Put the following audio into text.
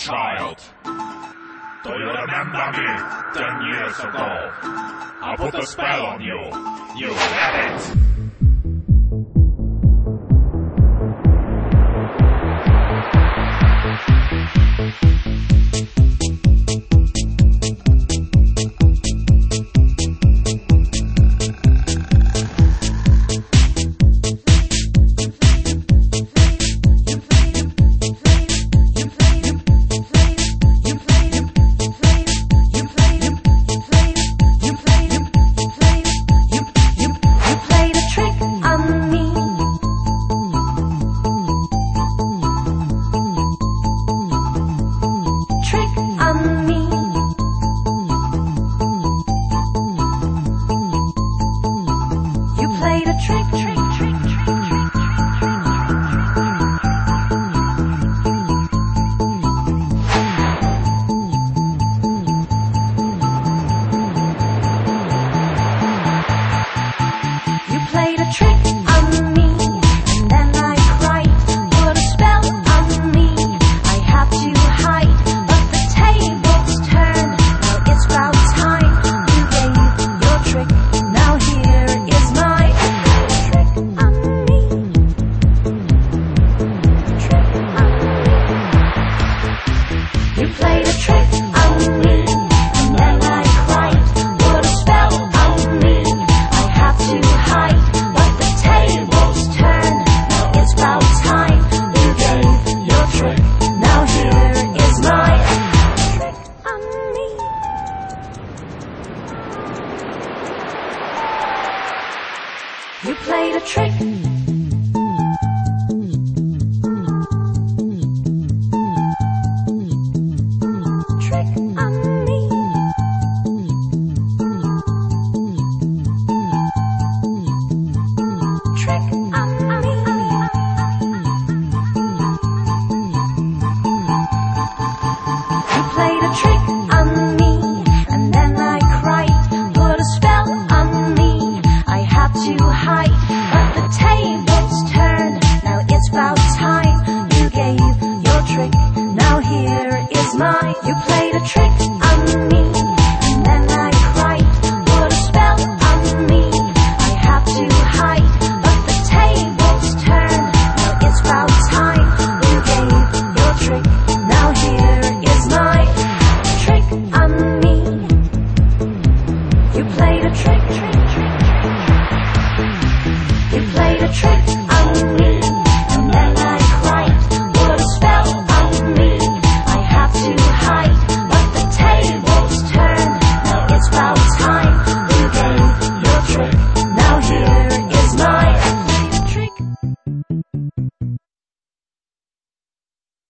child. Do you remember me 10 years ago? I put a spell on you. You had it. You played a trick. Trick on me. Trick on me. You played a trick on me, and then I cried. Put a spell on me. I had to hide, but the tables turned. Now it's about time you gave your trick. Now here is mine. You played a trick.